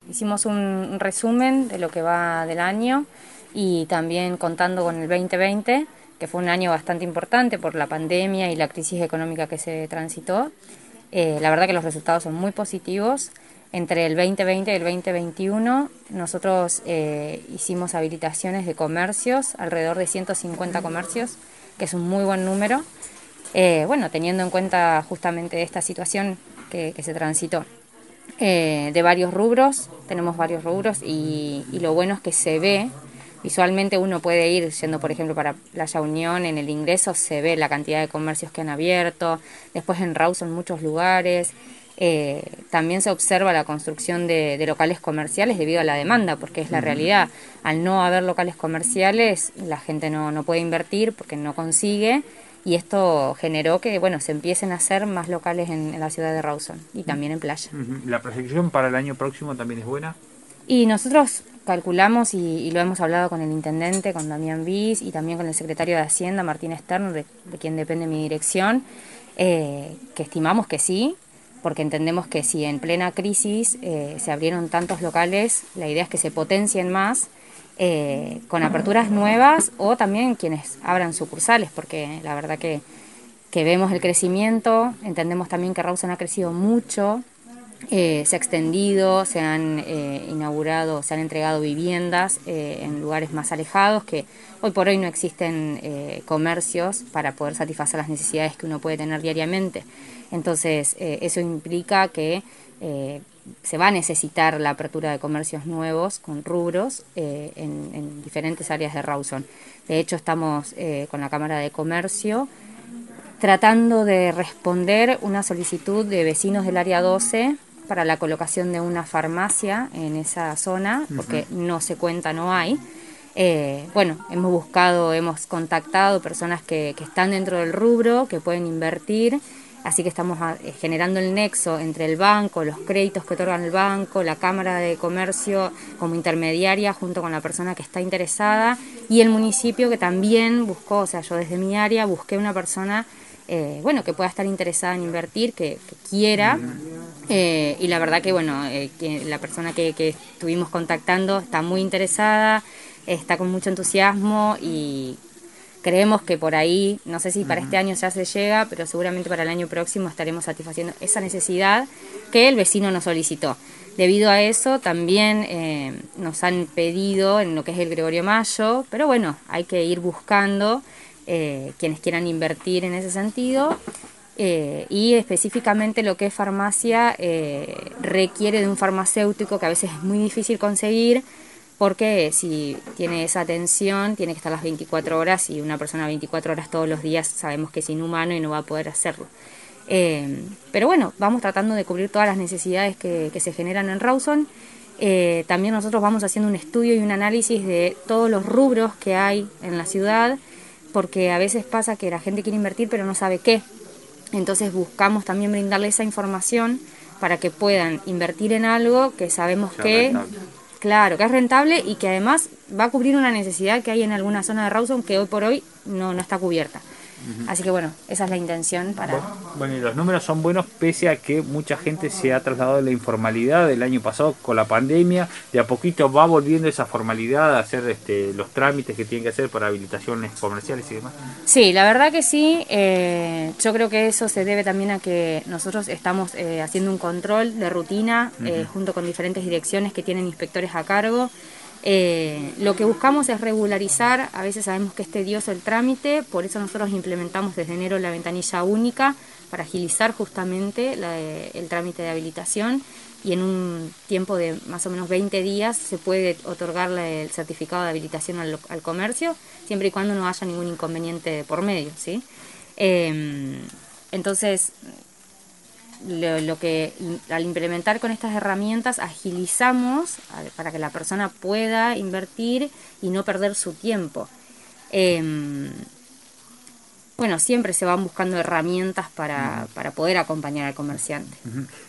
hicimos un resumen de lo que va del año y también contando con el 2020, que fue un año bastante importante por la pandemia y la crisis económica que se transitó. La verdad que los resultados son muy positivos. Entre el 2020 y el 2021 nosotros hicimos habilitaciones de comercios, alrededor de 150 comercios, que es un muy buen número. Bueno, teniendo en cuenta justamente esta situación que se transitó. De varios rubros, tenemos varios rubros y lo bueno es que se ve, visualmente uno puede ir yendo por ejemplo para Playa Unión, en el ingreso se ve la cantidad de comercios que han abierto, después en Rawson muchos lugares, también se observa la construcción de locales comerciales debido a la demanda, porque es la realidad, al no haber locales comerciales la gente no puede invertir porque no consigue. Y esto generó que, bueno, se empiecen a hacer más locales en la ciudad de Rawson y también en Playa. ¿La proyección para el año próximo también es buena? Y nosotros calculamos y lo hemos hablado con el intendente, con Damián Bis y también con el secretario de Hacienda, Martín Stern, de quien depende mi dirección, que estimamos que sí, porque entendemos que si en plena crisis se abrieron tantos locales, la idea es que se potencien más con aperturas nuevas o también quienes abran sucursales, porque la verdad que vemos el crecimiento, entendemos también que Rawson ha crecido mucho, se ha extendido, se han inaugurado, se han entregado viviendas en lugares más alejados, que hoy por hoy no existen comercios para poder satisfacer las necesidades que uno puede tener diariamente. Entonces, eso implica que se va a necesitar la apertura de comercios nuevos con rubros en diferentes áreas de Rawson. De hecho, estamos con la Cámara de Comercio tratando de responder una solicitud de vecinos del área 12 para la colocación de una farmacia en esa zona, porque no se cuenta, no hay. Bueno, hemos buscado, hemos contactado personas que están dentro del rubro, que pueden invertir, así que estamos generando el nexo entre el banco, los créditos que otorgan el banco, la Cámara de Comercio como intermediaria junto con la persona que está interesada y el municipio que también buscó, o sea, yo desde mi área busqué una persona bueno, que pueda estar interesada en invertir, que quiera. Y la verdad que, bueno, que la persona que estuvimos contactando está muy interesada, está con mucho entusiasmo y creemos que por ahí, no sé si para este año ya se llega, pero seguramente para el año próximo estaremos satisfaciendo esa necesidad que el vecino nos solicitó. Debido a eso también nos han pedido en lo que es el Gregorio Mayo, pero bueno, hay que ir buscando quienes quieran invertir en ese sentido. Y específicamente lo que es farmacia requiere de un farmacéutico que a veces es muy difícil conseguir porque si tiene esa atención tiene que estar las 24 horas y una persona 24 horas todos los días sabemos que es inhumano y no va a poder hacerlo. Pero bueno, vamos tratando de cubrir todas las necesidades que se generan en Rawson. También nosotros vamos haciendo un estudio y un análisis de todos los rubros que hay en la ciudad, porque a veces pasa que la gente quiere invertir pero no sabe qué. Entonces buscamos también brindarle esa información para que puedan invertir en algo que sabemos que, claro, que es rentable y que además va a cubrir una necesidad que hay en alguna zona de Rawson que hoy por hoy no está cubierta. Así que bueno, esa es la intención para... Bueno, y los números son buenos pese a que mucha gente se ha trasladado de la informalidad del año pasado con la pandemia. De a poquito va volviendo esa formalidad a hacer los trámites que tienen que hacer para habilitaciones comerciales y demás. Sí, la verdad que sí. Yo creo que eso se debe también a que nosotros estamos haciendo un control de rutina junto con diferentes direcciones que tienen inspectores a cargo. Lo que buscamos es regularizar, a veces sabemos que es tedioso el trámite, por eso nosotros implementamos desde enero la ventanilla única para agilizar justamente el trámite de habilitación y en un tiempo de más o menos 20 días se puede otorgarle el certificado de habilitación al comercio, siempre y cuando no haya ningún inconveniente por medio, ¿sí? Entonces, lo que al implementar con estas herramientas agilizamos para que la persona pueda invertir y no perder su tiempo. Bueno, siempre se van buscando herramientas para poder acompañar al comerciante.